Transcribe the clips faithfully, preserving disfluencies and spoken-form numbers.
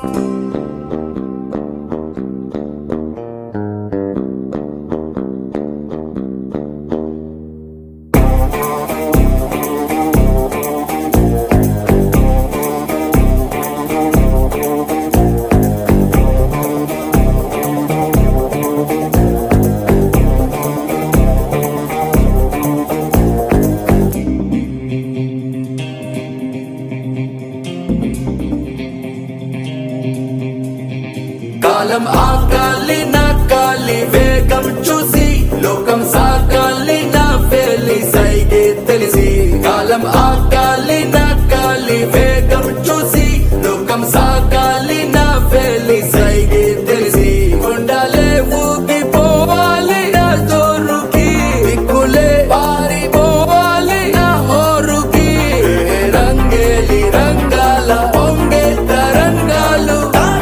కాలం ఆకాలి నాకాలి వేగం చూసి లోకం సాకాలి నా వేలి సైగే తెలిసి కాలం ఆకాలి నాకాలి వేగం చూసి లోకం సాకాలి నా వేలి సైగే తెలిసి కొండలే ఊగిపోవాలి నా జోరుకి దిక్కులే పారిపోవాలి నా హోరుకి రంగేలి రంగాల పొంగే తరంగాలు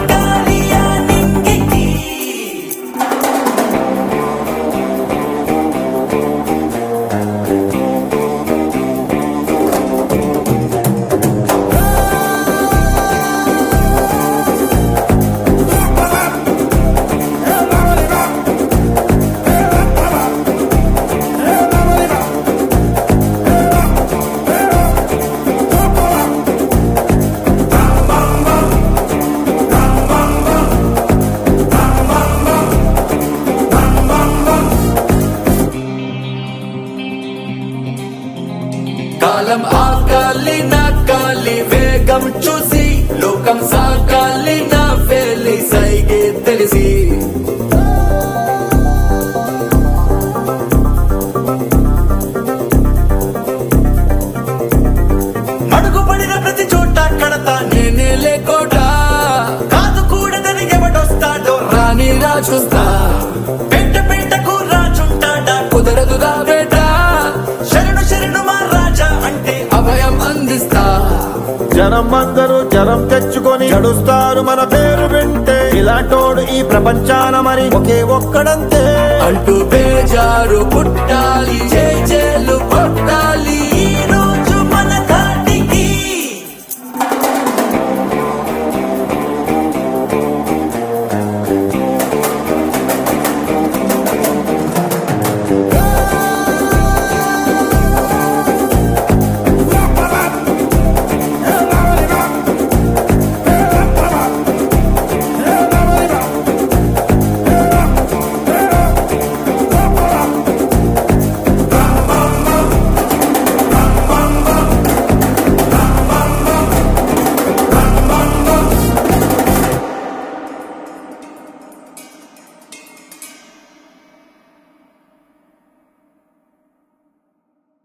కాలం ఆకాలి నాకాలి వేగం చూసి లోకం సాకాలి నా వేలి సైగే తెలిసి అడుగుపడిన ప్రతి చోట కడతా నేనే లేకోట కాదు కూడదని ఎవడొస్తాడో రాని రాజుస్తా పెంట పెంటకు రాజుంటాడా కుదరదుగా బేట శరణు శరణు మా రాజా అంటే అభయం అందిస్తా జనం అందరూ జనం తెచ్చుకొని చడుస్తారు మన పేరు వింటే ఇలాంటోడు ఈ ప్రపంచాన మరి ఒకే ఒక్కడంతే అంటూ బేజారు పుట్టాలి చేలు కొట్టాలి